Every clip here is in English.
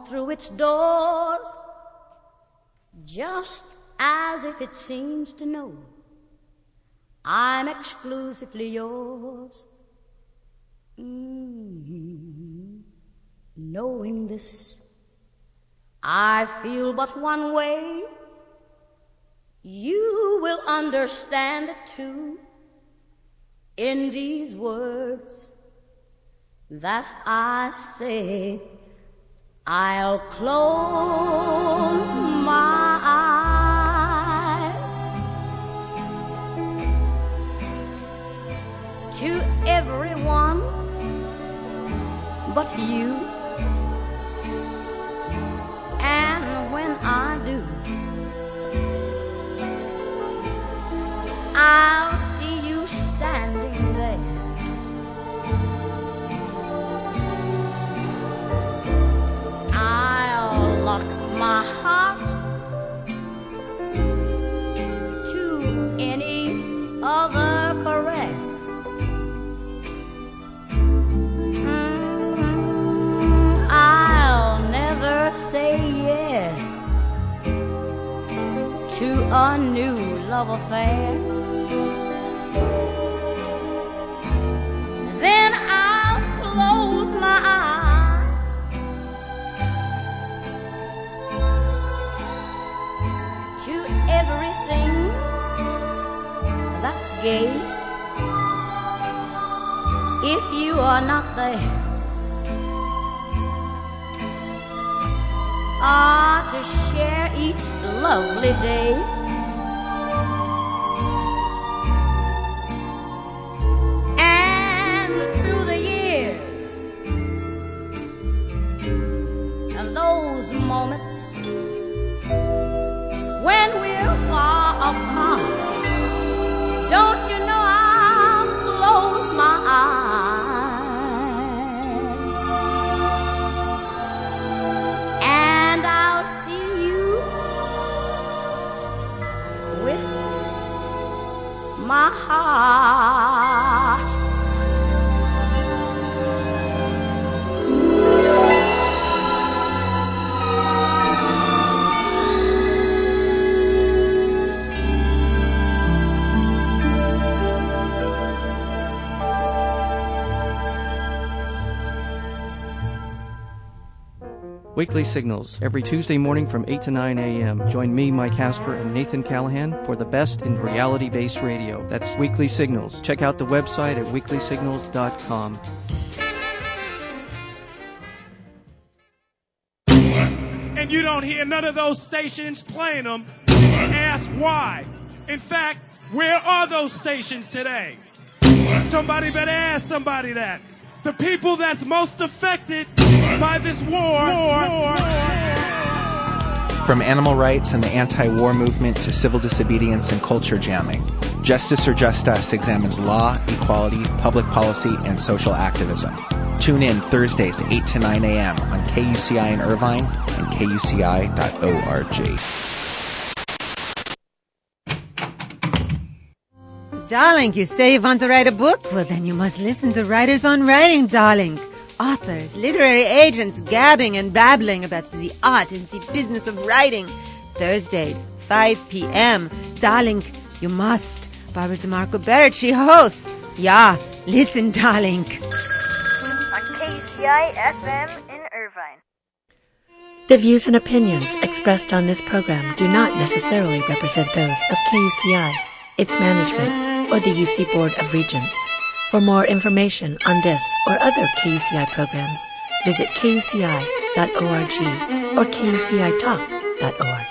on through its doors, just as if it seems to know I'm exclusively yours. Knowing this, I feel but one way. You will understand it too, in these words that I say. I'll close my eyes to everyone but you, and when I do, I'll see you standing there, I'll lock my heart to any other caress. I'll never say yes to a new love affair. Then I'll close my eyes to everything that's gay. If you are not there, to share each lovely day. And through the years, and those moments when we're far apart, don't you know I'll close my eyes and I'll see you with my heart. Weekly Signals, every Tuesday morning from 8 to 9 a.m. Join me, Mike Casper, and Nathan Callahan for the best in reality-based radio. That's Weekly Signals. Check out the website at weeklysignals.com. And you don't hear none of those stations playing them, ask why. In fact, where are those stations today? Somebody better ask somebody that. The people that's most affected by this war. From animal rights and the anti-war movement to civil disobedience and culture jamming, Justice or Just Us examines law, equality, public policy, and social activism. Tune in Thursdays 8 to 9 a.m. on KUCI in Irvine and KUCI.org. Darling, you say you want to write a book? Well, then you must listen to Writers on Writing, darling. Authors, literary agents gabbing and babbling about the art and the business of writing. Thursdays, 5 p.m. Darling, you must. Barbara DeMarco Barrett, she hosts. Yeah, listen, darling. On KUCI FM in Irvine. The views and opinions expressed on this program do not necessarily represent those of KUCI, its management, or the UC Board of Regents. For more information on this or other KUCI programs, visit kuci.org or kucitalk.org.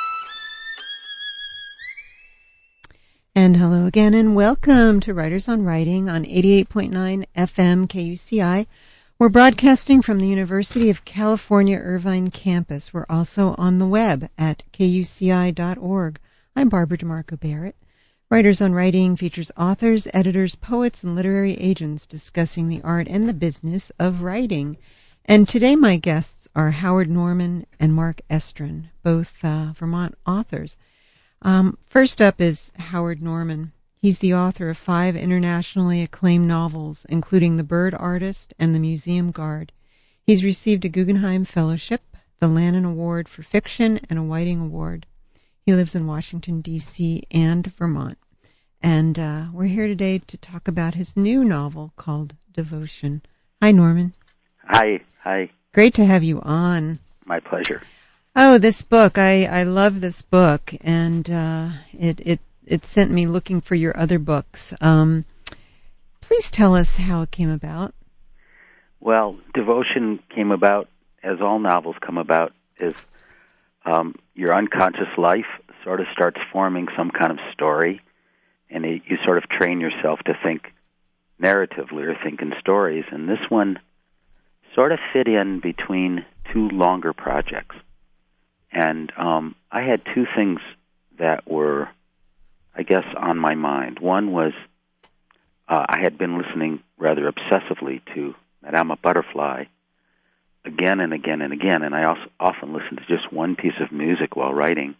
And hello again and welcome to Writers on Writing on 88.9 FM KUCI. We're broadcasting from the University of California, Irvine campus. We're also on the web at kuci.org. I'm Barbara DeMarco Barrett. Writers on Writing features authors, editors, poets, and literary agents discussing the art and the business of writing. And today my guests are Howard Norman and Mark Estrin, both Vermont authors. First up is Howard Norman. He's the author of 5 internationally acclaimed novels, including The Bird Artist and The Museum Guard. He's received a Guggenheim Fellowship, the Lannan Award for Fiction and a Whiting Award. He lives in Washington, D.C. and Vermont. And we're here today to talk about his new novel called Devotion. Hi, Norman. Hi. Great to have you on. My pleasure. Oh, this book. I love this book, and it sent me looking for your other books. Please tell us how it came about. Well, Devotion came about, as all novels come about, is your unconscious life sort of starts forming some kind of story, and you sort of train yourself to think narratively or think in stories. And this one sort of fit in between two longer projects. And I had two things that were, I guess, on my mind. One was I had been listening rather obsessively to Madame Butterfly again and again and again, and I also often listened to just one piece of music while writing.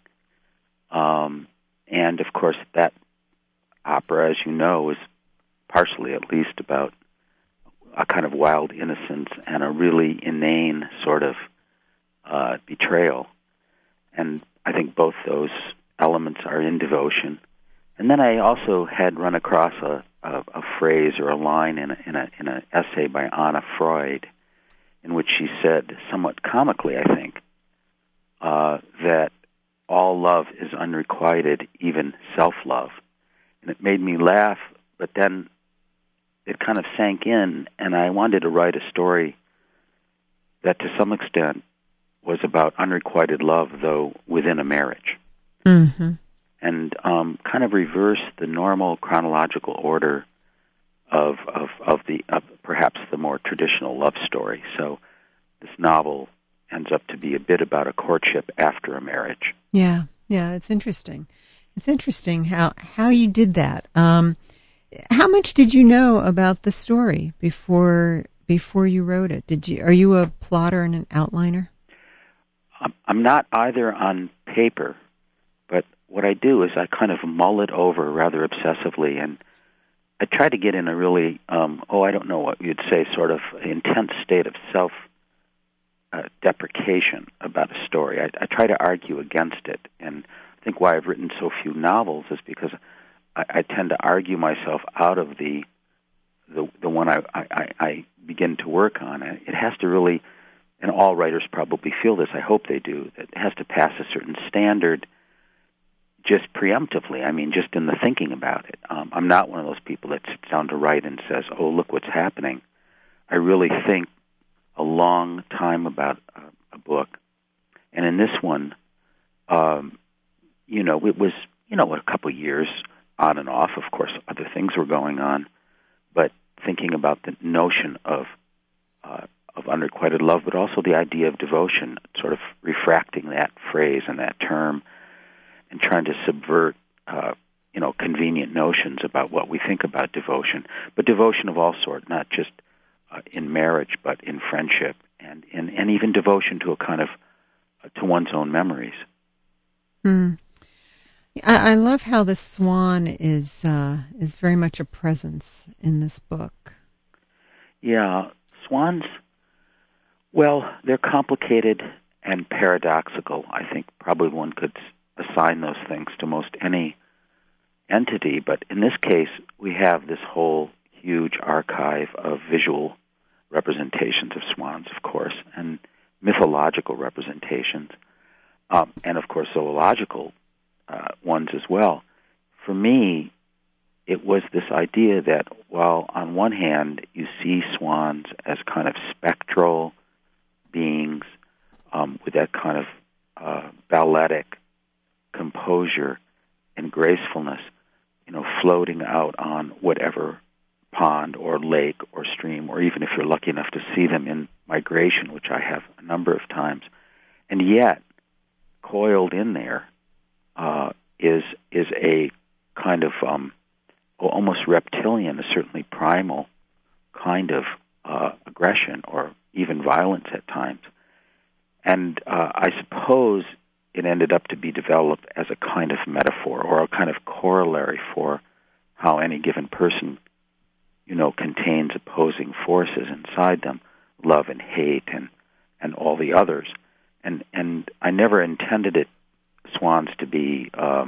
And, of course, that opera, as you know, is partially at least about a kind of wild innocence and a really inane sort of betrayal. And I think both those elements are in Devotion. And then I also had run across a phrase or a line in an essay by Anna Freud, in which she said, somewhat comically, I think, that all love is unrequited, even self-love. And it made me laugh, but then it kind of sank in, and I wanted to write a story that to some extent was about unrequited love, though within a marriage. Mm-hmm. And kind of reverse the normal chronological order of perhaps the more traditional love story. So this novel ends up to be a bit about a courtship after a marriage. Yeah, it's interesting. It's interesting how you did that. How much did you know about the story before you wrote it? Are you a plotter and an outliner? I'm not either on paper, but what I do is I kind of mull it over rather obsessively, and I try to get in a really, I don't know what you'd say, sort of intense state of self-deprecation about a story. I try to argue against it, and I think why I've written so few novels is because I tend to argue myself out of the one I begin to work on. It has to really, and all writers probably feel this, I hope they do, that it has to pass a certain standard just preemptively, I mean, just in the thinking about it. I'm not one of those people that sits down to write and says, oh, look what's happening. I really think a long time about a book. And in this one, it was, a couple of years on and off. Of course, other things were going on. But thinking about the notion of unrequited love, but also the idea of devotion, sort of refracting that phrase and that term, and trying to subvert, convenient notions about what we think about devotion. But devotion of all sorts, not just in marriage, but in friendship, and even devotion to a kind of to one's own memories. Mm. I love how the swan is very much a presence in this book. Yeah, swans. Well, they're complicated and paradoxical. I think probably one could assign those things to most any entity, but in this case, we have this whole huge archive of visual representations of swans, of course, and mythological representations, and of course zoological ones as well. For me, it was this idea that while on one hand you see swans as kind of spectral beings with that kind of balletic composure and gracefulness, floating out on whatever pond or lake or stream, or even if you're lucky enough to see them in migration, which I have a number of times, and yet coiled in there is a kind of almost reptilian, certainly primal kind of aggression or even violence at times. And I suppose it ended up to be developed as a kind of metaphor or a kind of corollary for how any given person, contains opposing forces inside them, love and hate and all the others. and I never intended it, swans, to be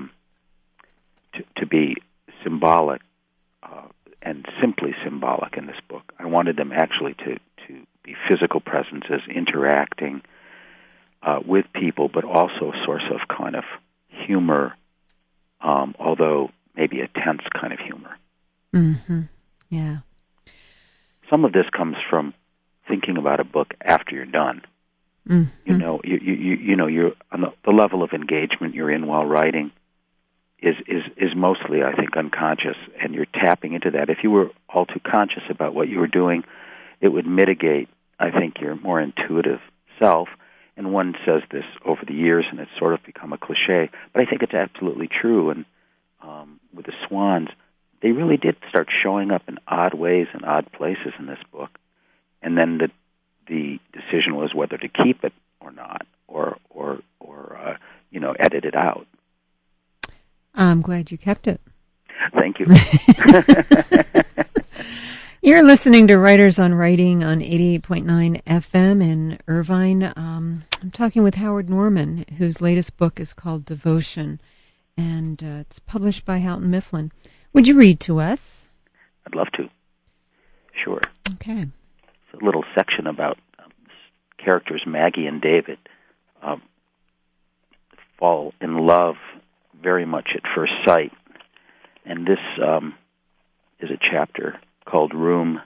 to be symbolic and simply symbolic in this book. I wanted them actually to be physical presences interacting with people, but also a source of kind of humor, although maybe a tense kind of humor. Mm-hmm. Yeah. Some of this comes from thinking about a book after you're done. Mm-hmm. You know, you're on the level of engagement you're in while writing is mostly, I think, unconscious, and you're tapping into that. If you were all too conscious about what you were doing, it would mitigate, I think, your more intuitive self. And one says this over the years, and it's sort of become a cliche, but I think it's absolutely true. And with the swans, they really did start showing up in odd ways and odd places in this book. And then the decision was whether to keep it or not, or edit it out. I'm glad you kept it. Thank you. You're listening to Writers on Writing on 88.9 FM in Irvine. I'm talking with Howard Norman, whose latest book is called Devotion, and it's published by Houghton Mifflin. Would you read to us? I'd love to. Sure. Okay. It's a little section about characters Maggie and David fall in love very much at first sight. And this is a chapter called Room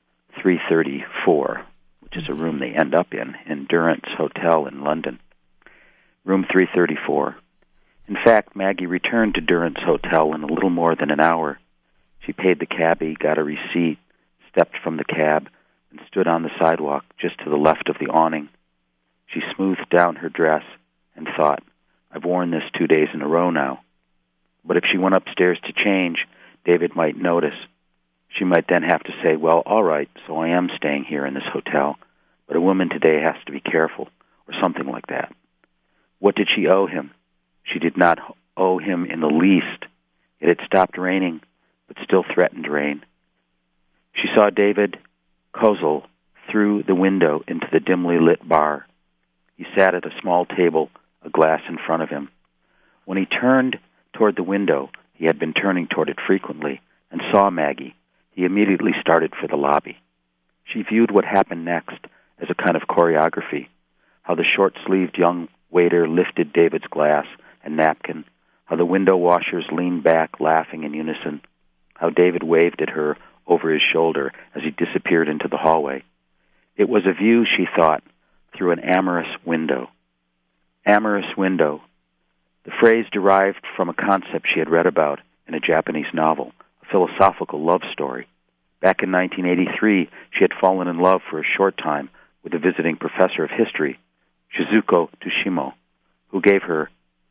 334, which is a room they end up in Durrant's Hotel in London. Room 334. In fact, Maggie returned to Durrant's Hotel in a little more than an hour. She paid the cabbie, got a receipt, stepped from the cab, and stood on the sidewalk just to the left of the awning. She smoothed down her dress and thought, I've worn this 2 days in a row now. But if she went upstairs to change, David might notice. She might then have to say, well, all right, so I am staying here in this hotel, but a woman today has to be careful, or something like that. What did she owe him? She did not owe him in the least. It had stopped raining, but still threatened rain. She saw David Kozel through the window into the dimly lit bar. He sat at a small table, a glass in front of him. When he turned toward the window, he had been turning toward it frequently, and saw Maggie, he immediately started for the lobby. She viewed what happened next as a kind of choreography, how the short-sleeved young waiter lifted David's glass and napkin, how the window washers leaned back laughing in unison, how David waved at her over his shoulder as he disappeared into the hallway. It was a view, she thought, through an amorous window. Amorous window. The phrase derived from a concept she had read about in a Japanese novel, a philosophical love story. Back in 1983, she had fallen in love for a short time with a visiting professor of history, Shizuko Tushimo, who gave her,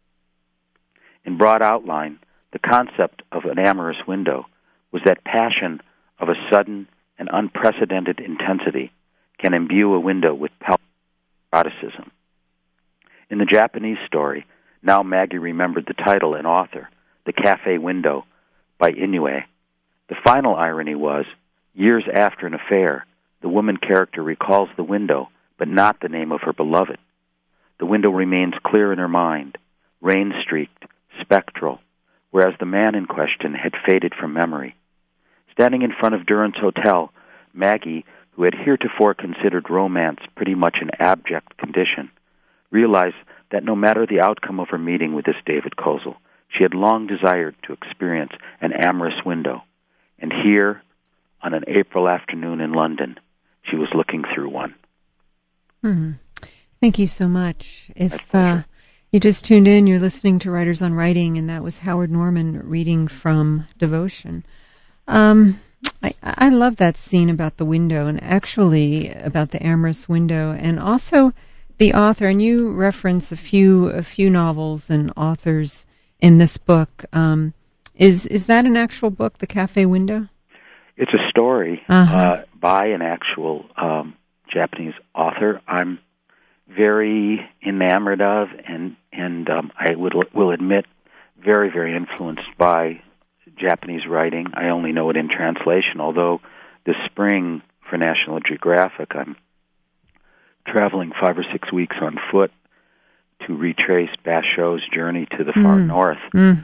in broad outline, the concept of an amorous window was that passion of a sudden and unprecedented intensity can imbue a window with eroticism. In the Japanese story, now Maggie remembered the title and author, The Cafe Window, by Inoue. The final irony was, years after an affair, the woman character recalls the window, but not the name of her beloved. The window remains clear in her mind, rain-streaked, spectral, whereas the man in question had faded from memory. Standing in front of Durrant's Hotel, Maggie, who had heretofore considered romance pretty much an abject condition, realized that no matter the outcome of her meeting with this David Kozel, she had long desired to experience an amorous window. And here, on an April afternoon in London, she was looking through one. Mm-hmm. Thank you so much. If you just tuned in, you're listening to Writers on Writing, and that was Howard Norman reading from Devotion. I love that scene about the window, and actually about the amorous window, and also the author. And you reference a few novels and authors in this book. Is that an actual book, The Cafe Window? It's a story by an actual Japanese author. I'm very enamored of, and I will admit, very, very influenced by Japanese writing. I only know it in translation, although this spring for National Geographic, I'm traveling 5 or 6 weeks on foot to retrace Basho's journey to the far north.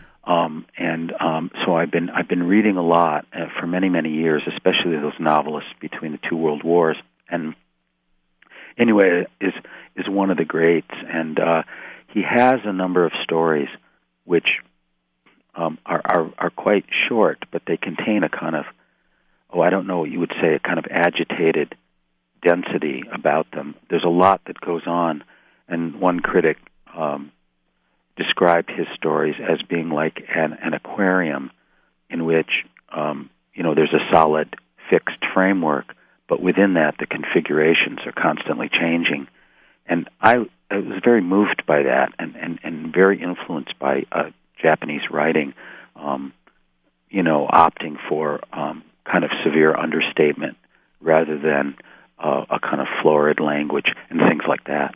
So I've been reading a lot for many years, especially those novelists between the two world wars. And anyway, is one of the greats, and he has a number of stories which are quite short, but they contain a kind of, I don't know what you would say, a kind of agitated density about them. There's a lot that goes on, and one critic described his stories as being like an aquarium in which, there's a solid, fixed framework, but within that, the configurations are constantly changing. And I was very moved by that and very influenced by Japanese writing, opting for kind of severe understatement rather than a kind of florid language and things like that.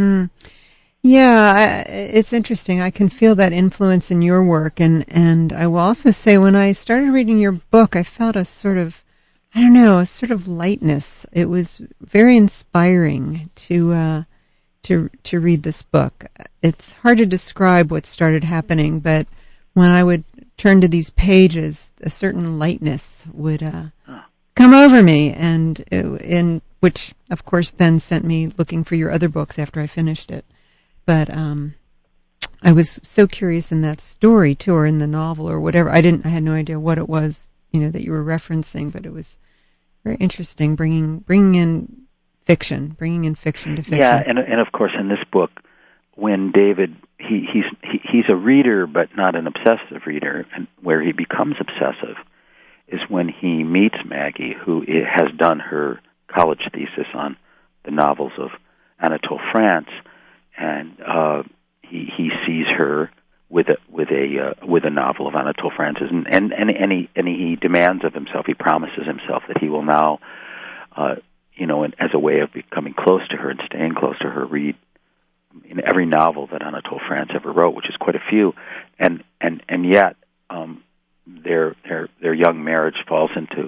Yeah, it's interesting. I can feel that influence in your work, and I will also say when I started reading your book, I felt a sort of lightness. It was very inspiring to read this book. It's hard to describe what started happening, but when I would turn to these pages, a certain lightness would come over me, and which, of course, then sent me looking for your other books after I finished it. But I was so curious in that story too, or in the novel, or whatever. I had no idea what it was, that you were referencing, but it was very interesting, bringing in fiction to fiction. Yeah, and of course, in this book, when David he's a reader, but not an obsessive reader, and where he becomes obsessive is when he meets Maggie, who has done her college thesis on the novels of Anatole France. And he sees her with a novel of Anatole France's, and he demands of himself. He promises himself that he will now, as a way of becoming close to her and staying close to her, read in every novel that Anatole France ever wrote, which is quite a few, and yet their young marriage falls into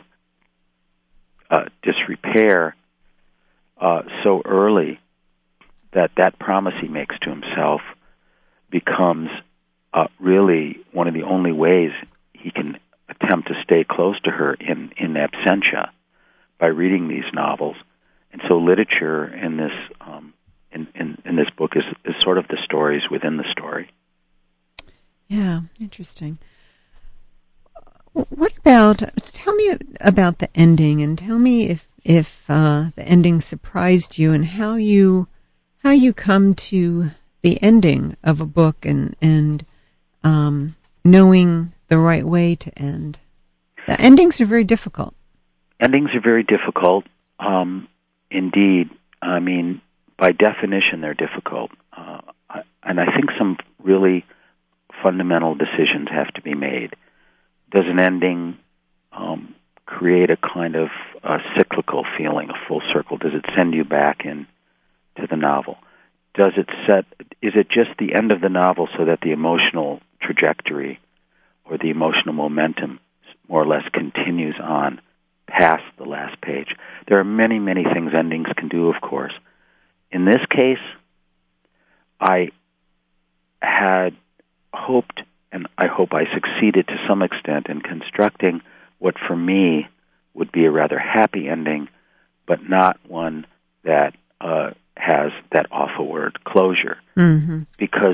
disrepair so early that promise he makes to himself becomes really one of the only ways he can attempt to stay close to her in absentia by reading these novels. And so literature in this in this book is sort of the stories within the story. Yeah, interesting. Tell me about the ending, and tell me if the ending surprised you, and how you come to the ending of a book and knowing the right way to end. The endings are very difficult. Endings are very difficult, indeed. I mean, by definition, they're difficult. And I think some really fundamental decisions have to be made. Does an ending create a kind of cyclical feeling, a full circle? Does it send you back in to the novel? Is it just the end of the novel so that the emotional trajectory or the emotional momentum more or less continues on past the last page? There are many things endings can do, of course. In this case, I had hoped, and I hope I succeeded to some extent in constructing what for me would be a rather happy ending, but not one that has that awful word, closure. Mm-hmm. Because,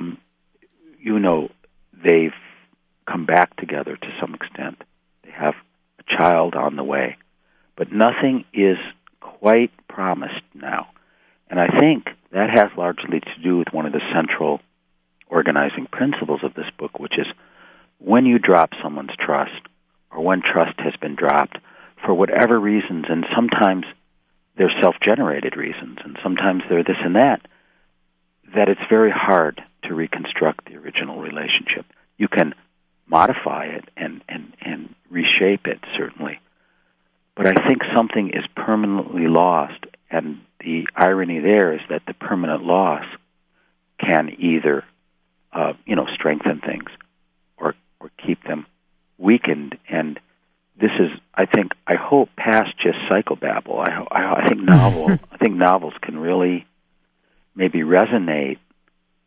they've come back together to some extent. They have a child on the way. But nothing is quite promised now. And I think that has largely to do with one of the central organizing principles of this book, which is when you drop someone's trust, or when trust has been dropped, for whatever reasons, and sometimes they're self-generated reasons, and sometimes they're this and that it's very hard to reconstruct the original relationship. You can modify it and reshape it, certainly. But I think something is permanently lost, and the irony there is that the permanent loss can either strengthen things or keep them weakened. And this is, I hope, past just psychobabble. I think novels can really maybe resonate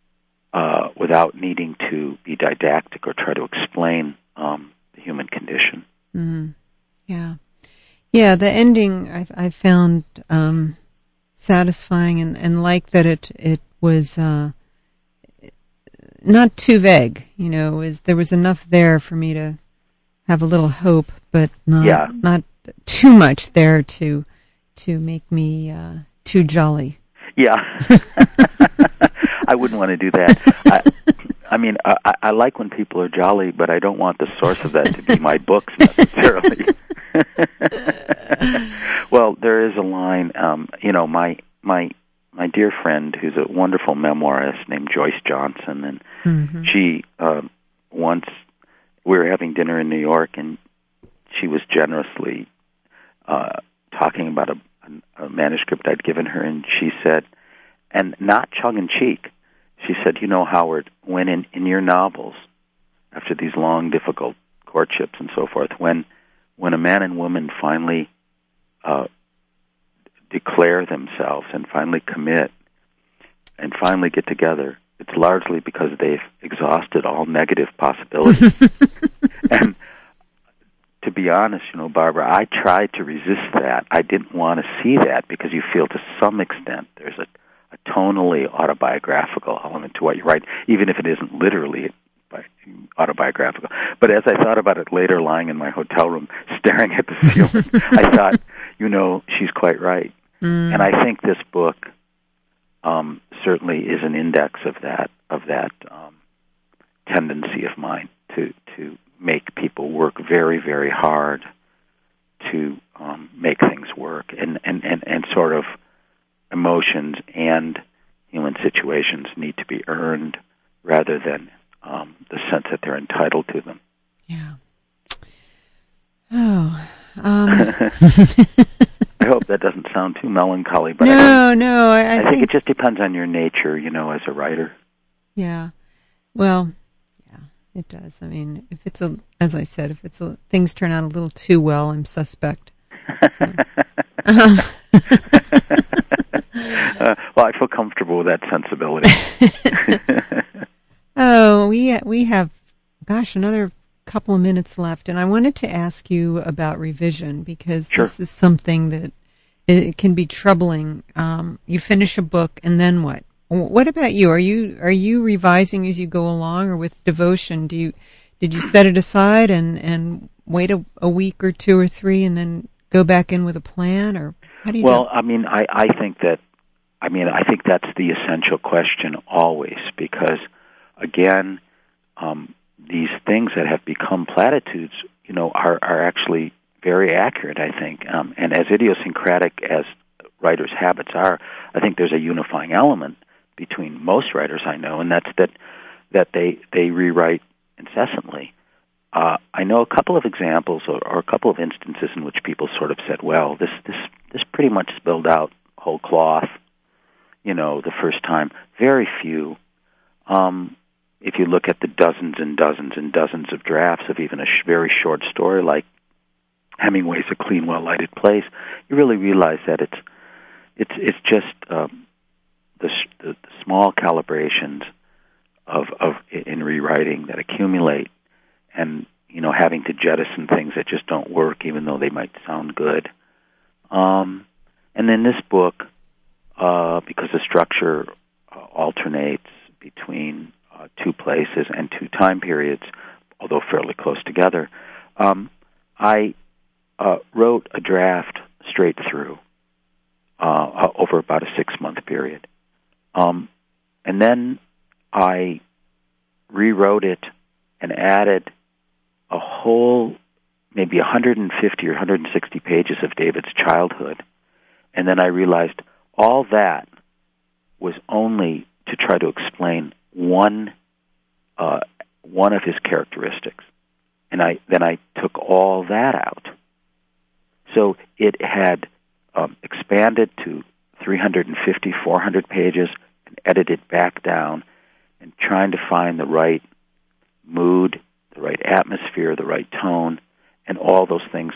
without needing to be didactic or try to explain the human condition. Mm-hmm. Yeah. Yeah, the ending I found satisfying and like that it was not too vague. There was enough there for me to have a little hope, but not too much there to make me too jolly. Yeah. I wouldn't want to do that. I like when people are jolly, but I don't want the source of that to be my books necessarily. Well, there is a line, my dear friend, who's a wonderful memoirist named Joyce Johnson, and mm-hmm. she once we were having dinner in New York, and she was generously talking about a manuscript I'd given her, and she said, and not tongue-in-cheek, she said, Howard, when in your novels, after these long, difficult courtships and so forth, when a man and woman finally declare themselves and finally commit and finally get together, it's largely because they've exhausted all negative possibilities. And to be honest, Barbara, I tried to resist that. I didn't want to see that because you feel to some extent there's a tonally autobiographical element to what you write, even if it isn't literally autobiographical. But as I thought about it later, lying in my hotel room, staring at the ceiling, I thought, she's quite right. And I think this book certainly is an index of that tendency of mine to make people work very, very hard to make things work, and sort of emotions and human situations need to be earned rather than the sense that they're entitled to them. Yeah. Oh. I hope that doesn't sound too melancholy, but no. I think it just depends on your nature, as a writer. Yeah. Well, yeah, it does. I mean, if things turn out a little too well, I'm suspect. So. Well, I feel comfortable with that sensibility. Oh, we have, another couple of minutes left, and I wanted to ask you about revision because Sure. This is something that it can be troubling. You finish a book, and then what? What about you? Are you revising as you go along, or with devotion? Did you set it aside and wait a week or two or three, and then go back in with a plan, or how do you? Well, I think that's the essential question always, because again, these things that have become platitudes, are actually very accurate, I think. And as idiosyncratic as writers' habits are, I think there's a unifying element between most writers I know, and that's that they rewrite incessantly. I know a couple of examples or a couple of instances in which people sort of said, well, this pretty much spilled out whole cloth, the first time. Very few. If you look at the dozens and dozens and dozens of drafts of even a very short story like Hemingway's A Clean, Well-Lighted Place, you really realize that it's just the small calibrations of in rewriting that accumulate, and having to jettison things that just don't work, even though they might sound good. And in this book, because the structure alternates between two places and two time periods, although fairly close together, I wrote a draft straight through over about a 6-month period. And then I rewrote it and added a whole maybe 150 or 160 pages of David's childhood. And then I realized all that was only to try to explain one of his characteristics. And then I took all that out. So it had expanded to 350, 400 pages and edited back down, and trying to find the right mood, the right atmosphere, the right tone, and all those things.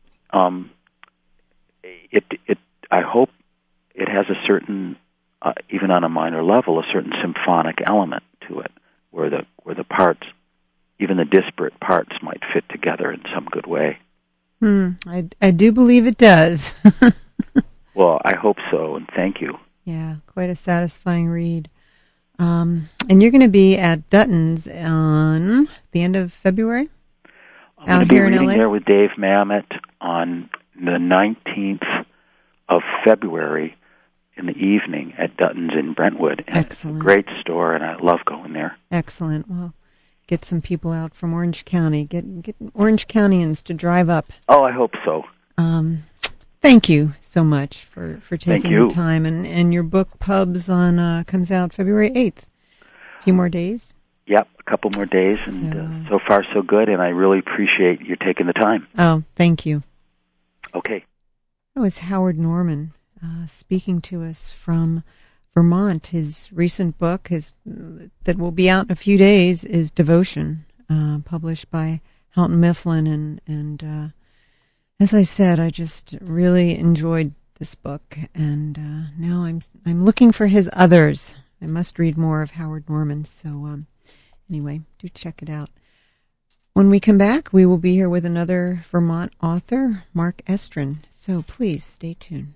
I hope it has a certain, even on a minor level, a certain symphonic element to it. where the parts, even the disparate parts, might fit together in some good way. I do believe it does. Well, I hope so, and thank you. Yeah, quite a satisfying read. And you're going to be at Dutton's on the end of February? I'm going to be reading there with Dave Mamet on the 19th of February in the evening at Dutton's in Brentwood. And excellent. It's a great store, and I love going there. Excellent. Well, get some people out from Orange County. Get Orange Countyans to drive up. Oh, I hope so. Thank you so much for taking the time. And your book, Pubs, comes out February 8th. A few more days? Yep, a couple more days, and so far so good, and I really appreciate you taking the time. Oh, thank you. Okay. That was Howard Norman speaking to us from Vermont. His recent book, that will be out in a few days, is Devotion, published by Houghton Mifflin, and as I said, I just really enjoyed this book, and now I'm looking for his others. I must read more of Howard Norman, so anyway, do check it out. When we come back, we will be here with another Vermont author, Mark Estrin, so please stay tuned.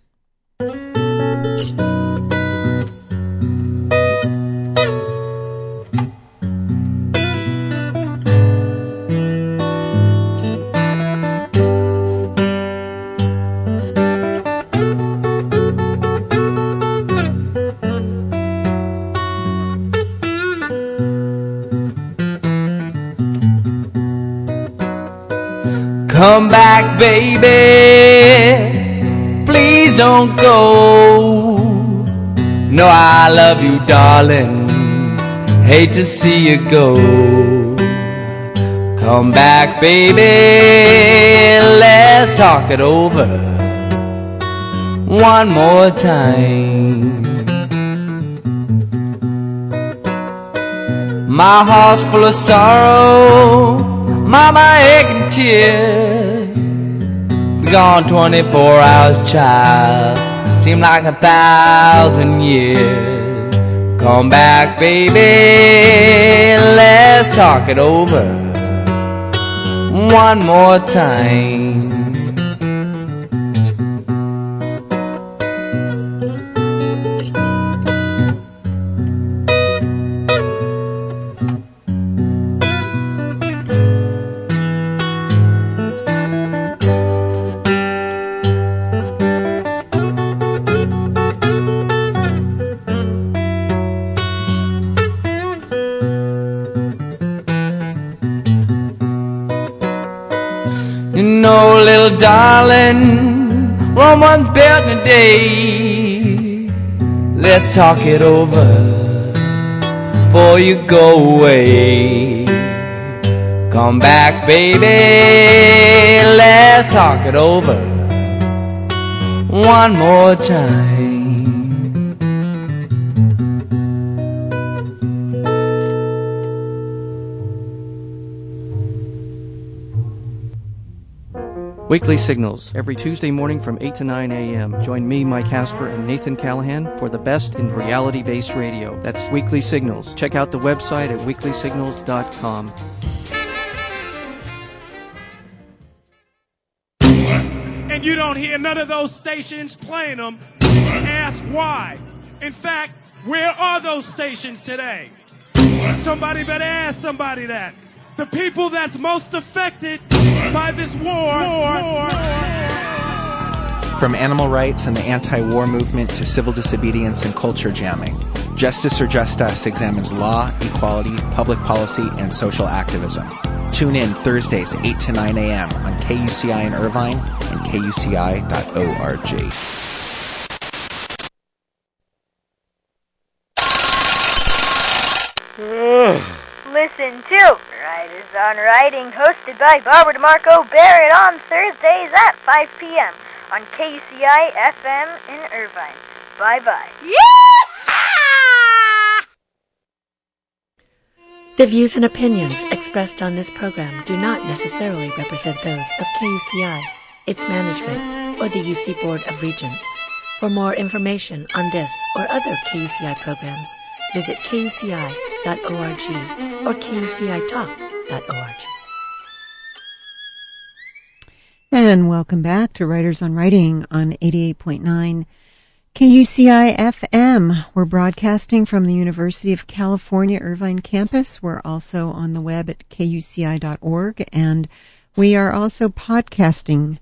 Come back, baby, please don't go. No, I love you, darling, hate to see you go. Come back, baby, let's talk it over one more time. My heart's full of sorrow, mama aching tears. Be gone 24 hours, child, seem like 1,000 years. Come back, baby, let's talk it over one more time. No, little darling, Rome wasn't built in a day. Let's talk it over before you go away. Come back, baby, let's talk it over one more time. Weekly Signals, every Tuesday morning from 8 to 9 a.m. Join me, Mike Casper, and Nathan Callahan for the best in reality-based radio. That's Weekly Signals. Check out the website at weeklysignals.com. And you don't hear none of those stations playing them. Ask why. In fact, where are those stations today? Somebody better ask somebody that. The people that's most affected by this war. From animal rights and the anti-war movement to civil disobedience and culture jamming, Justice or Just Us examines law, equality, public policy, and social activism. Tune in Thursdays 8 to 9 a.m. on KUCI in Irvine and KUCI.org. Listen to Writers on Writing, hosted by Barbara DeMarco Barrett on Thursdays at 5 p.m. on KUCI FM in Irvine. Bye-bye. The views and opinions expressed on this program do not necessarily represent those of KUCI, its management, or the UC Board of Regents. For more information on this or other KUCI programs, visit KUCI.org. or kucitalk.org. And welcome back to Writers on Writing on 88.9 KUCI FM. We're broadcasting from the University of California, Irvine campus. We're also on the web at kuci.org, and we are also podcasting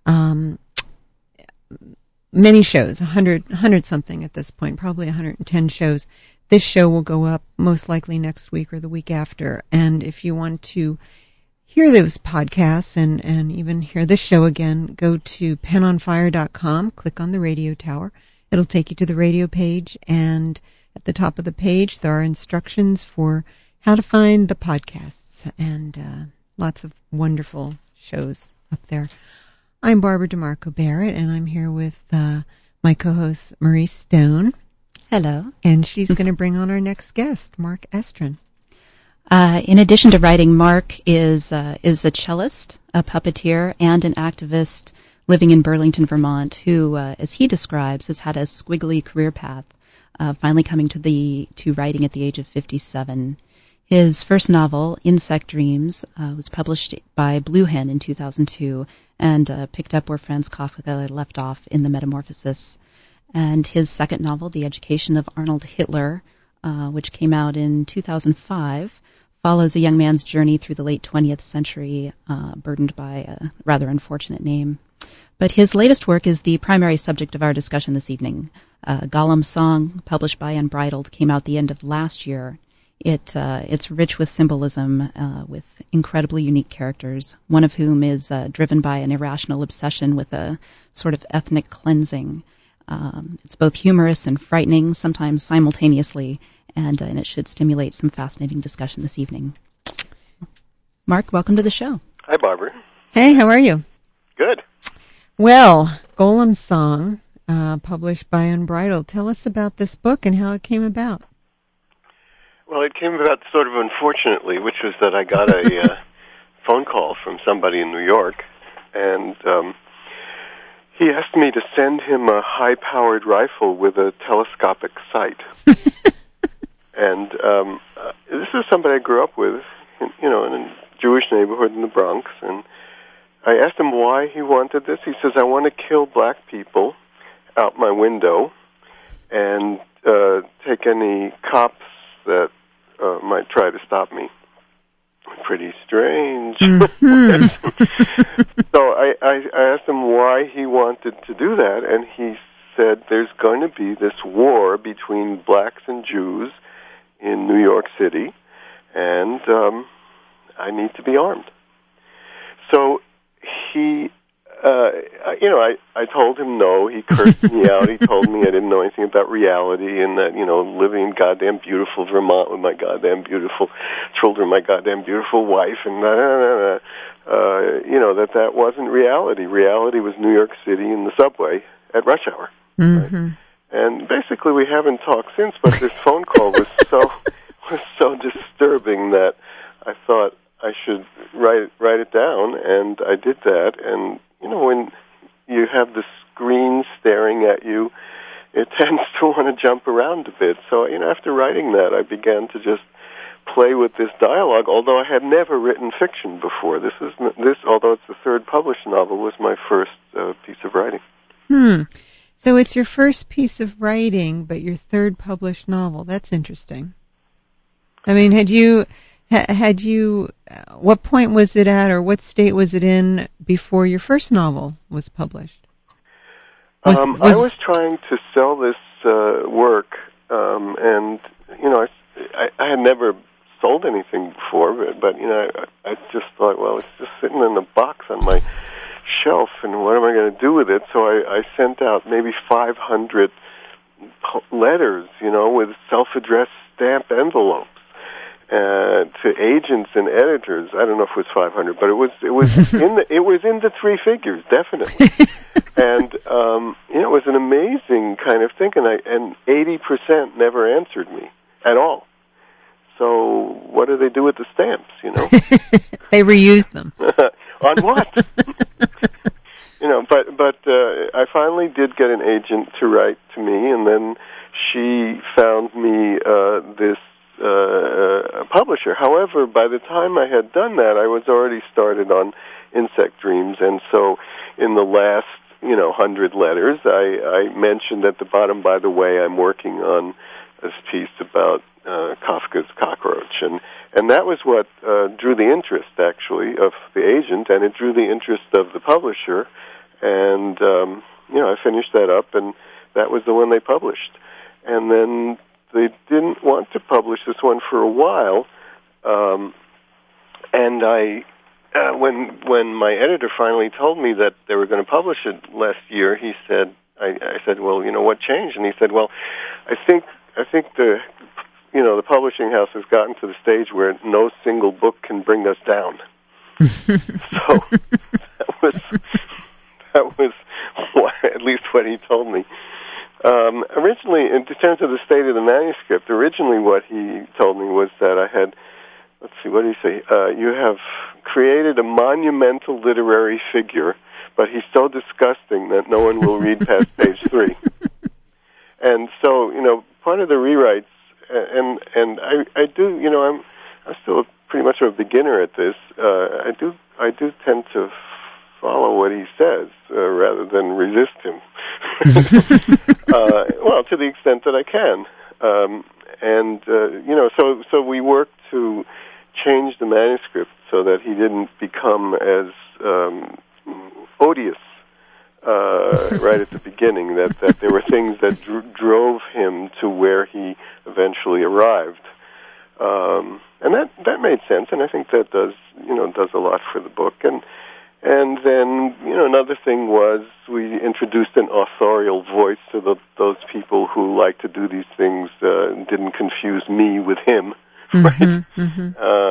many shows, 100 something at this point, probably 110 shows. This show will go up most likely next week or the week after. And if you want to hear those podcasts and even hear this show again, go to penonfire.com, click on the radio tower. It'll take you to the radio page, and at the top of the page there are instructions for how to find the podcasts, and lots of wonderful shows up there. I'm Barbara DeMarco Barrett, and I'm here with my co-host Maurice Stone. Hello. And she's going to bring on our next guest, Mark Estrin. In addition to writing, Mark is a cellist, a puppeteer, and an activist living in Burlington, Vermont, who, as he describes, has had a squiggly career path, finally coming to writing at the age of 57. His first novel, Insect Dreams, was published by Blue Hen in 2002 and picked up where Franz Kafka left off in The Metamorphosis. And his second novel, The Education of Arnold Hitler, which came out in 2005, follows a young man's journey through the late 20th century, burdened by a rather unfortunate name. But his latest work is the primary subject of our discussion this evening. Gollum's Song, published by Unbridled, came out the end of last year. It's rich with symbolism, with incredibly unique characters, one of whom is driven by an irrational obsession with a sort of ethnic cleansing. It's both humorous and frightening, sometimes simultaneously, and it should stimulate some fascinating discussion this evening. Mark, welcome to the show. Hi, Barbara. Hey, how are you? Good. Well, Gollum's Song, published by Unbridled. Tell us about this book and how it came about. Well, it came about sort of unfortunately, which was that I got a phone call from somebody in New York, and he asked me to send him a high-powered rifle with a telescopic sight. And this is somebody I grew up with, in a Jewish neighborhood in the Bronx, and I asked him why he wanted this. He says, I want to kill black people out my window and take any cops that might try to stop me. Pretty strange. Mm-hmm. So I asked him why he wanted to do that, and he said there's going to be this war between blacks and Jews in New York City, and I need to be armed. So he, I told him no. He cursed me out. He told me I didn't know anything about reality, and that, living in goddamn beautiful Vermont with my goddamn beautiful children, my goddamn beautiful wife, and that wasn't reality. Reality was New York City in the subway at rush hour. Mm-hmm. Right? And basically we haven't talked since, but this phone call was so disturbing that I thought I should write it down, and I did that. And when you have the screen staring at you, it tends to want to jump around a bit. So after writing that, I began to just play with this dialogue. Although I had never written fiction before, this although it's the third published novel, was my first piece of writing. So it's your first piece of writing, but your third published novel. That's interesting. I mean, had you, what point was it at, or what state was it in before your first novel was published? I was trying to sell this work, and I had never sold anything before, but I just thought, well, it's just sitting in a box on my shelf, and what am I going to do with it? So I sent out maybe 500 letters, with self-addressed stamp envelopes to agents and editors. I don't know if it was 500, but it was in the three figures, definitely. And it was an amazing kind of thing, and 80% never answered me at all. So what do they do with the stamps? They reused them. On what? But I finally did get an agent to write to me, and then she found me this publisher. However, by the time I had done that, I was already started on Insect Dreams, and so in the last 100 letters, I mentioned at the bottom, by the way, I'm working on this piece about Kafka's Cockroach, and that was what drew the interest, actually, of the agent, and it drew the interest of the publisher, and I finished that up, and that was the one they published. And then they didn't want to publish this one for a while, and when my editor finally told me that they were going to publish it last year, he said, I said, well, what changed? And he said, well, I think the publishing house has gotten to the stage where no single book can bring us down. So that was at least what he told me. Originally, in terms of the state of the manuscript, originally what he told me was that I had, let's see, what did he say? You have created a monumental literary figure, but he's so disgusting that no one will read past page 3. And so, part of the rewrites, and I do, I'm still pretty much a beginner at this. I do tend to follow what he says rather than resist him. Well, to the extent that I can, so we worked to change the manuscript so that he didn't become as odious right at the beginning. That there were things that drove him to where he eventually arrived, and that made sense. And I think that does a lot for the book. And then, another thing was we introduced an authorial voice so those people who like to do these things didn't confuse me with him, right? Mm-hmm.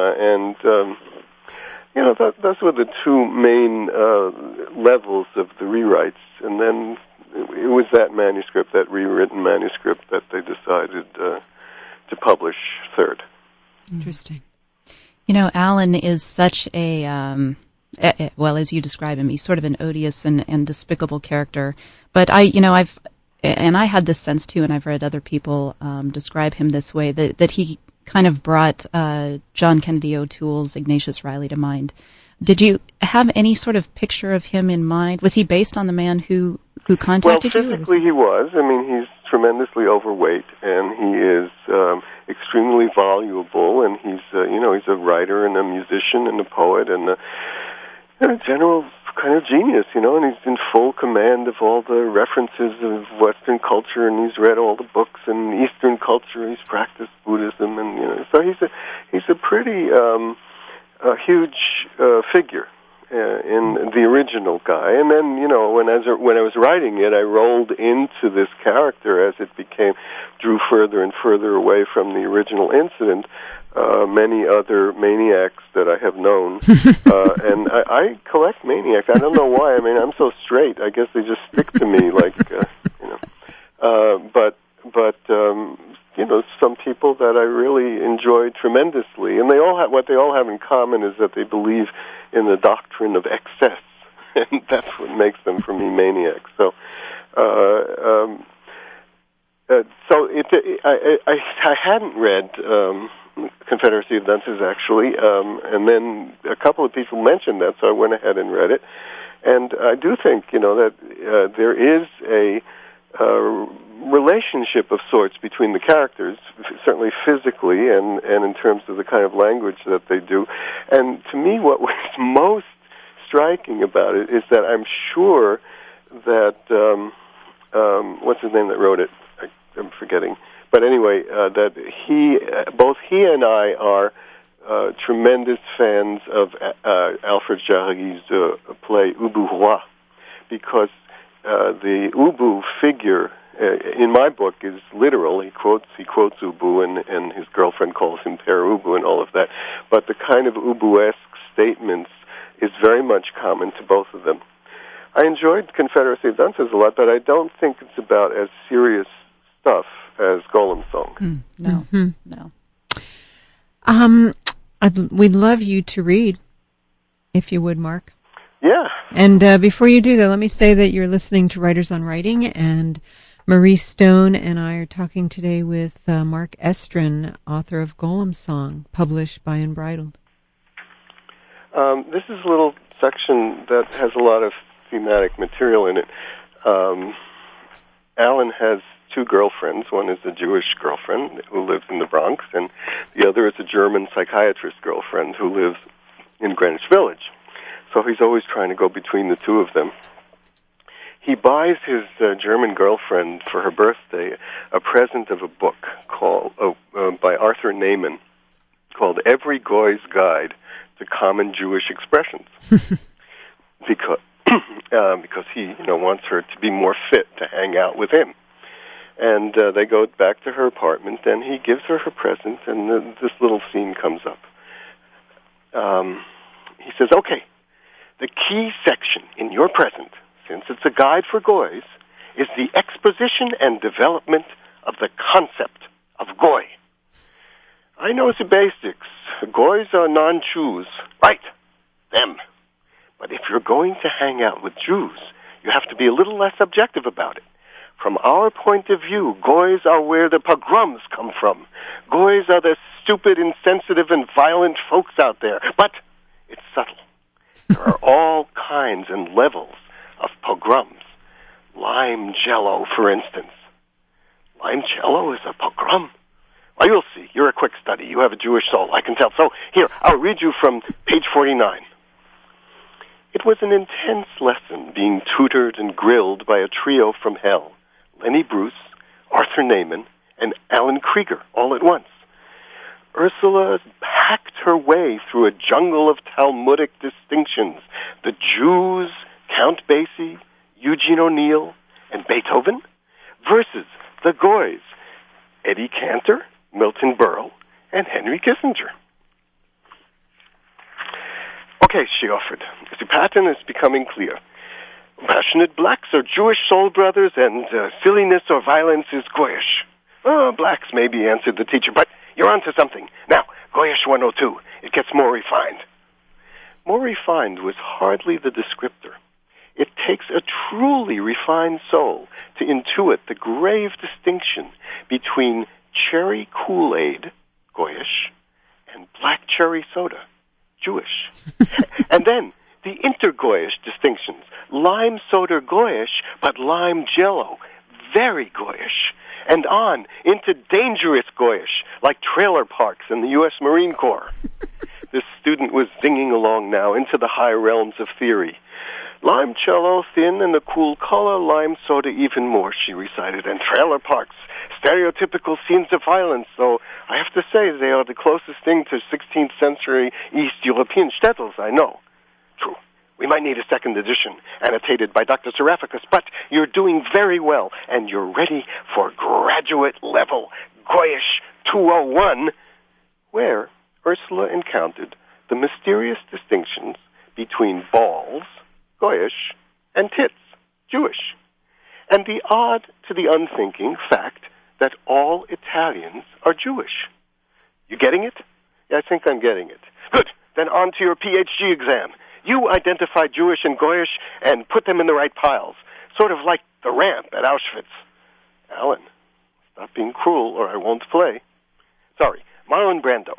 Those were the two main levels of the rewrites. And then it was that manuscript, that rewritten manuscript, that they decided to publish third. Interesting. Alan is such a... well, as you describe him, he's sort of an odious and despicable character. But I had this sense too, and I've read other people describe him this way, that he kind of brought John Kennedy O'Toole's Ignatius Reilly to mind. Did you have any sort of picture of him in mind? Was he based on the man who contacted you? Well, physically he was. I mean, he's tremendously overweight, and he is extremely voluble, and he's he's a writer and a musician and a poet and a general kind of genius, and he's in full command of all the references of Western culture, and he's read all the books in Eastern culture. He's practiced Buddhism, and so he's a pretty huge figure in the original guy. And then when I was writing it, I rolled into this character as it drew further and further away from the original incident. Many other maniacs that I have known, and I collect maniacs. I don't know why. I mean, I'm so straight. I guess they just stick to me, But some people that I really enjoy tremendously, and what they all have in common is that they believe in the doctrine of excess, and that's what makes them, for me, maniacs. So. I hadn't read Confederacy of Dunces, actually, and then a couple of people mentioned that, so I went ahead and read it. And I do think, that there is a relationship of sorts between the characters, certainly physically and in terms of the kind of language that they do. And to me, what was most striking about it is that I'm sure that, what's his name that wrote it? I'm forgetting. But anyway, that both he and I are tremendous fans of Alfred Jarry's play Ubu Roi, because the Ubu figure in my book is literal. He quotes Ubu, and his girlfriend calls him Père Ubu and all of that. But the kind of Ubu-esque statements is very much common to both of them. I enjoyed Confederacy of Dunces a lot, but I don't think it's about as serious stuff as Golem's Song. No, no. We'd love you to read, if you would, Mark. Yeah. And before you do that, let me say that you're listening to Writers on Writing, and Marie Stone and I are talking today with Mark Estrin, author of Golem Song, published by Unbridled. This is a little section that has a lot of thematic material in it. Alan has two girlfriends. One is a Jewish girlfriend who lives in the Bronx, and the other is a German psychiatrist girlfriend who lives in Greenwich Village. So he's always trying to go between the two of them. He buys his German girlfriend for her birthday a present of a book called by Arthur Neyman called Every Goy's Guide to Common Jewish Expressions, because he wants her to be more fit to hang out with him. And they go back to her apartment, and he gives her her present, and this little scene comes up. He says, "Okay, the key section in your present, since it's a guide for goys, is the exposition and development of the concept of goy. I know the basics. Goys are non-Jews. Right, them. But if you're going to hang out with Jews, you have to be a little less objective about it. From our point of view, goys are where the pogroms come from. Goys are the stupid, insensitive, and violent folks out there. But it's subtle. There are all kinds and levels of pogroms. Lime jello, for instance. Lime jello is a pogrom? Well, you'll see. You're a quick study. You have a Jewish soul, I can tell. So, here, I'll read you from page 49. It was an intense lesson being tutored and grilled by a trio from hell. Lenny Bruce, Arthur Neyman, and Alan Krieger, all at once. Ursula hacked her way through a jungle of Talmudic distinctions. The Jews, Count Basie, Eugene O'Neill, and Beethoven, versus the Goys, Eddie Cantor, Milton Berle, and Henry Kissinger. Okay, she offered. The pattern is becoming clear. Passionate blacks are Jewish soul brothers, and silliness or violence is Goyish. Blacks, maybe, answered the teacher, but you're onto something. Now, Goyish 102. It gets more refined. More refined was hardly the descriptor. It takes a truly refined soul to intuit the grave distinction between cherry Kool-Aid, Goyish, and black cherry soda, Jewish. And then the inter-Goyish distinctions. Lime soda Goyish, but lime jello, very Goyish. And on into dangerous Goyish, like trailer parks in the U.S. Marine Corps. This student was zinging along now into the high realms of theory. Lime cello thin and a cool color, lime soda even more, she recited, and trailer parks, stereotypical scenes of violence, though I have to say they are the closest thing to 16th century East European shtetls I know. True. We might need a second edition, annotated by Dr. Seraphicus, but you're doing very well, and you're ready for graduate-level Goyish 201, where Ursula encountered the mysterious distinctions between balls, Goyish, and tits, Jewish, and the odd to the unthinking fact that all Italians are Jewish. You getting it? Yeah, I think I'm getting it. Good. Then on to your PhD exam. You identify Jewish and Goyish and put them in the right piles, sort of like the ramp at Auschwitz. Alan, stop being cruel or I won't play. Sorry, Marlon Brando.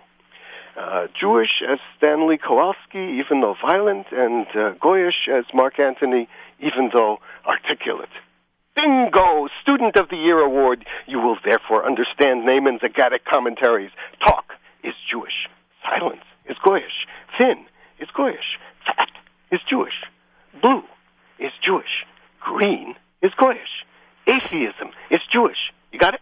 Jewish as Stanley Kowalski, even though violent, and Goyish as Mark Antony, even though articulate. Bingo! Student of the Year Award. You will therefore understand Neyman's Agadic commentaries. Talk is Jewish. Silence is Goyish. Thin is Goyish. Fat is Jewish. Blue is Jewish. Green is Goyish. Atheism is Jewish. You got it?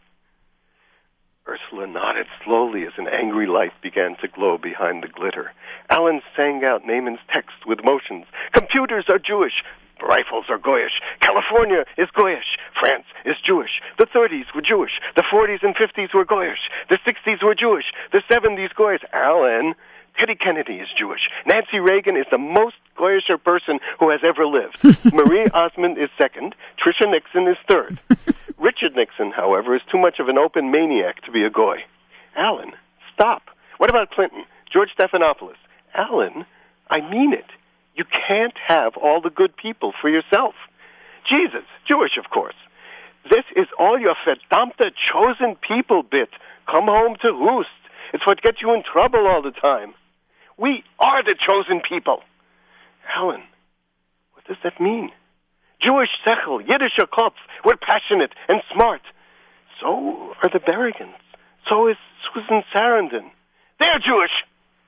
Ursula nodded slowly as an angry light began to glow behind the glitter. Alan sang out Neyman's text with motions. Computers are Jewish. Rifles are Goyish. California is Goyish. France is Jewish. The 30s were Jewish. The 40s and 50s were Goyish. The 60s were Jewish. The 70s Goyish. Alan, Teddy Kennedy is Jewish. Nancy Reagan is the most Goyisher person who has ever lived. Marie Osmond is second. Tricia Nixon is third. Richard Nixon, however, is too much of an open maniac to be a Goy. Alan, stop. What about Clinton? George Stephanopoulos? Alan, I mean it. You can't have all the good people for yourself. Jesus, Jewish, of course. This is all your verdammte chosen people bit. Come home to roost. It's what gets you in trouble all the time. We are the chosen people. Alan, what does that mean? Jewish sechel, Yiddischer Kopf. We're passionate and smart. So are the Berrigans. So is Susan Sarandon. They're Jewish.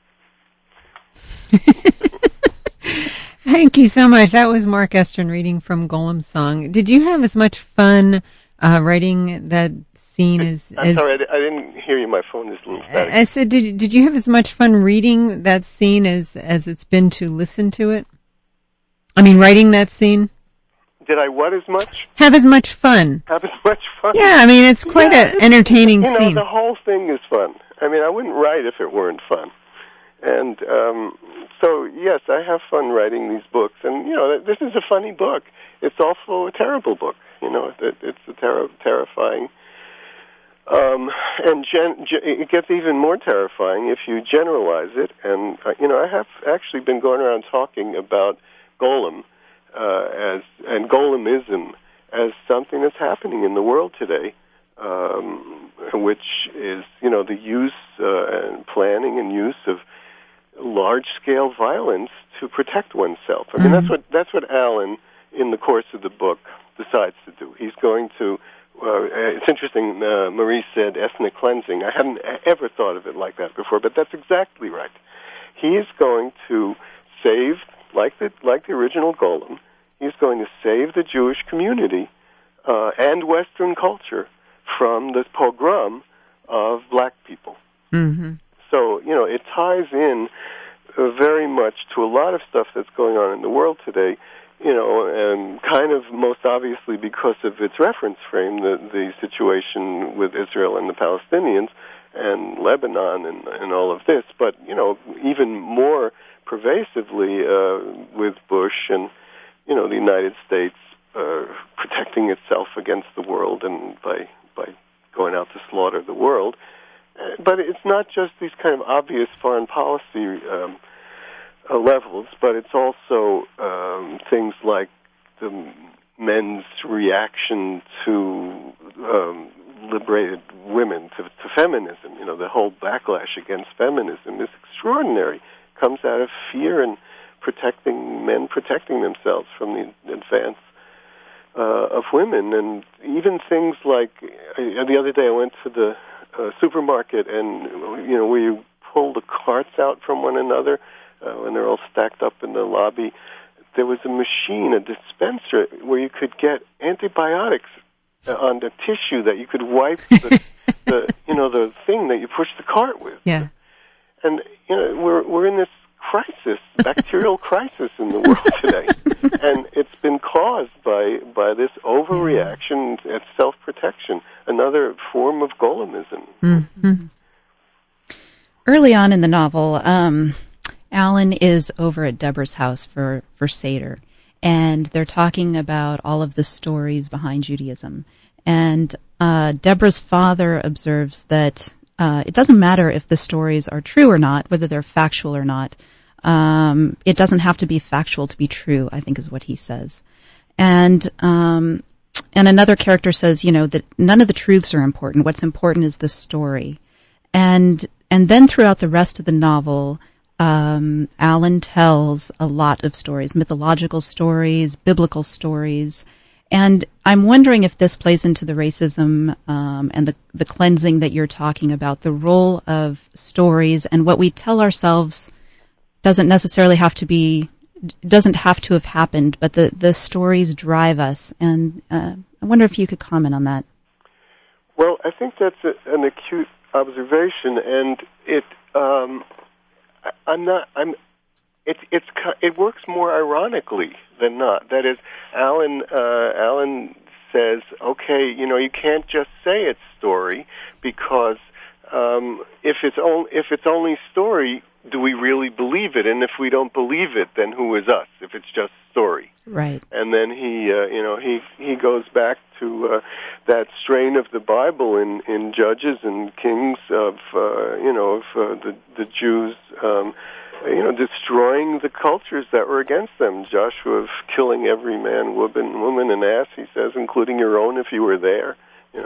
Thank you so much. That was Mark Estrin reading from Golem's Song. Did you have as much fun writing that scene as... I'm sorry, I didn't hear you. My phone is a little static. I said, did you have as much fun reading that scene as it's been to listen to it? I mean, writing that scene? Did I what as much? Have as much fun. Have as much fun? Yeah, I mean, it's quite an entertaining scene. You know, the whole thing is fun. I mean, I wouldn't write if it weren't fun. And so, yes, I have fun writing these books. And, you know, this is a funny book. It's also a terrible book. You know, it's a terrifying. And it gets even more terrifying if you generalize it. And, you know, I have actually been going around talking about Golem and Golemism as something that's happening in the world today, which is, you know, the use and planning and use of large-scale violence to protect oneself. I mean, that's what Alan, in the course of the book, decides to do. He's going to. It's interesting. Marie said ethnic cleansing. I hadn't ever thought of it like that before, but that's exactly right. He is going to save, like the original Golem. He's going to save the Jewish community and Western culture from this pogrom of black people. Mm-hmm. So, you know, it ties in very much to a lot of stuff that's going on in the world today, you know, and kind of most obviously because of its reference frame, the situation with Israel and the Palestinians and Lebanon and all of this. But, you know, even more pervasively with Bush and, you know, the United States protecting itself against the world and by going out to slaughter the world. But it's not just these kind of obvious foreign policy levels, but it's also things like the men's reaction to liberated women, to feminism. You know, the whole backlash against feminism is extraordinary. Comes out of fear and men protecting themselves from the advance of women. And even things like, the other day I went to the supermarket, and, you know, where you pull the carts out from one another when they're all stacked up in the lobby, there was a machine, a dispenser, where you could get antibiotics on the tissue that you could wipe the thing that you push the cart with. Yeah. And, you know, we're in this crisis, bacterial crisis in the world today, and it's been caused by this overreaction and self-protection, another form of Golemism. Mm-hmm. Early on in the novel, Alan is over at Deborah's house for Seder, and they're talking about all of the stories behind Judaism. And Deborah's father observes that it doesn't matter if the stories are true or not, whether they're factual or not. It doesn't have to be factual to be true, I think is what he says. And another character says, you know, that none of the truths are important. What's important is the story. And then throughout the rest of the novel, Alan tells a lot of stories, mythological stories, biblical stories. And I'm wondering if this plays into the racism and the cleansing that you're talking about, the role of stories and what we tell ourselves doesn't have to have happened, but the stories drive us. And I wonder if you could comment on that. Well, I think that's an acute observation, and it works more ironically than not. That is, Alan says, okay, you know, you can't just say it's story, because if it's only story, do we really believe it? And if we don't believe it, then who is us? If it's just story, right? And then he goes back to that strain of the Bible in Judges and Kings of the Jews destroying the cultures that were against them. Joshua killing every man, woman, and ass, he says, including your own if you were there.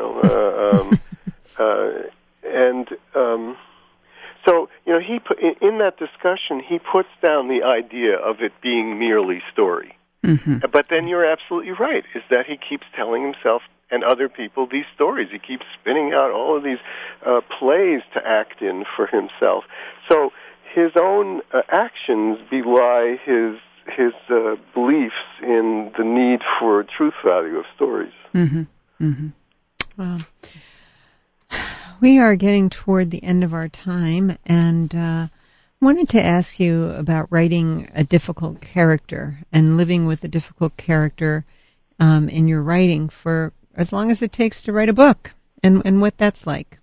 So, he in that discussion, he puts down the idea of it being merely story. Mm-hmm. But then you're absolutely right, is that he keeps telling himself and other people these stories. He keeps spinning out all of these plays to act in for himself. So his own actions belie his beliefs in the need for truth value of stories. Mm-hmm. Mm-hmm. Well, we are getting toward the end of our time, and wanted to ask you about writing a difficult character and living with a difficult character in your writing for as long as it takes to write a book, and what that's like.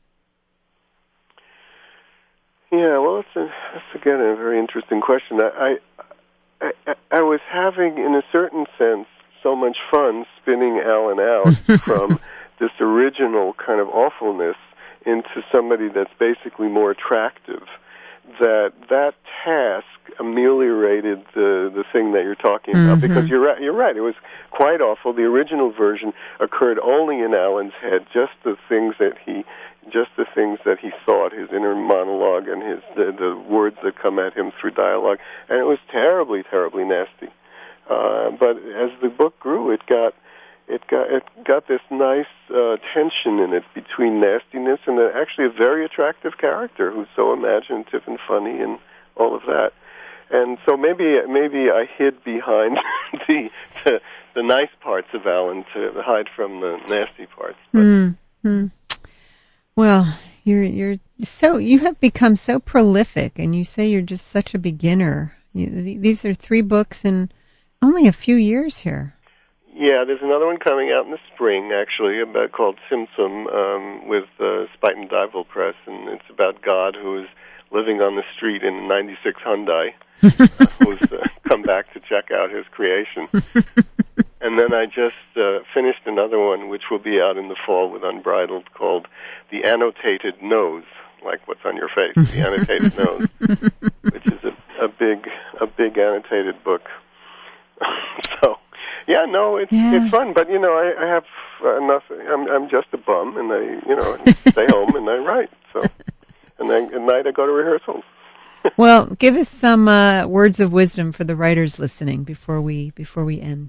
Yeah, well, that's again a very interesting question. I was having, in a certain sense, so much fun spinning Alan out from this original kind of awfulness into somebody that's basically more attractive. That task ameliorated the thing that you're talking about, because you're right. It was quite awful. The original version occurred only in Alan's head, just the things that he thought, his inner monologue and the words that come at him through dialogue, and it was terribly, terribly nasty. But as the book grew, it got this nice tension in it between nastiness and actually a very attractive character who's so imaginative and funny and all of that. And so maybe I hid behind the nice parts of Alan to hide from the nasty parts. Mm-hmm. Well, you have become so prolific, and you say you're just such a beginner. These are 3 books in only a few years here. Yeah, there's another one coming out in the spring, actually, called Simsum, with Spuyten Duyvil Press, and it's about God who is living on the street in a 96 Hyundai, who's come back to check out his creation. And then I just finished another one, which will be out in the fall with Unbridled, called The Annotated Nose, like what's on your face, The Annotated Nose, which is a big annotated book. So... yeah, no, it's fun, but I have enough. I'm just a bum, and I stay home and I write. So, and then at night I go to rehearsals. Well, give us some words of wisdom for the writers listening before we end.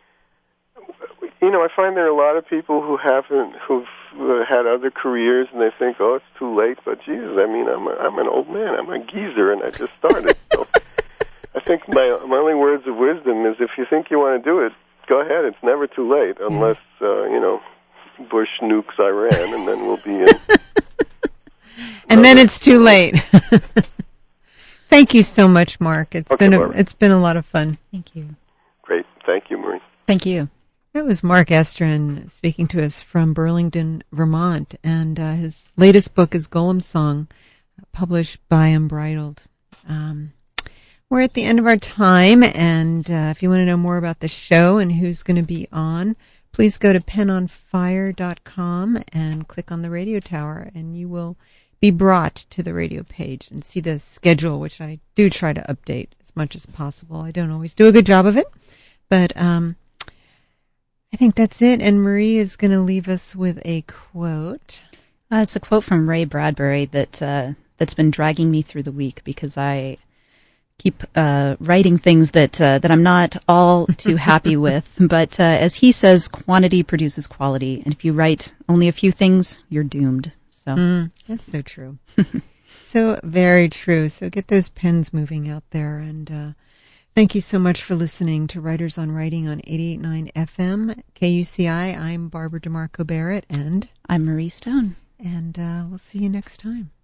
I find there are a lot of people who've had other careers, and they think, oh, it's too late. But Jesus, I mean, I'm an old man. I'm a geezer, and I just started. So. I think my only words of wisdom is, if you think you want to do it, go ahead. It's never too late, unless Bush nukes Iran, and then we'll be in. And then it's too late. Thank you so much, Mark. It's been a lot of fun. Thank you. Great. Thank you, Marie. Thank you. That was Mark Estrin speaking to us from Burlington, Vermont, and his latest book is Golem Song, published by Unbridled. We're at the end of our time, and if you want to know more about the show and who's going to be on, please go to penonfire.com and click on the radio tower, and you will be brought to the radio page and see the schedule, which I do try to update as much as possible. I don't always do a good job of it, but I think that's it, and Marie is going to leave us with a quote. It's a quote from Ray Bradbury that's been dragging me through the week, because I keep writing things that I'm not all too happy with. But as he says, quantity produces quality, and if you write only a few things, you're doomed. So that's so true. So very true. So get those pens moving out there, and thank you so much for listening to Writers on Writing on 88.9 FM KUCI. I'm Barbara DeMarco Barrett, and I'm Marie Stone, and we'll see you next time.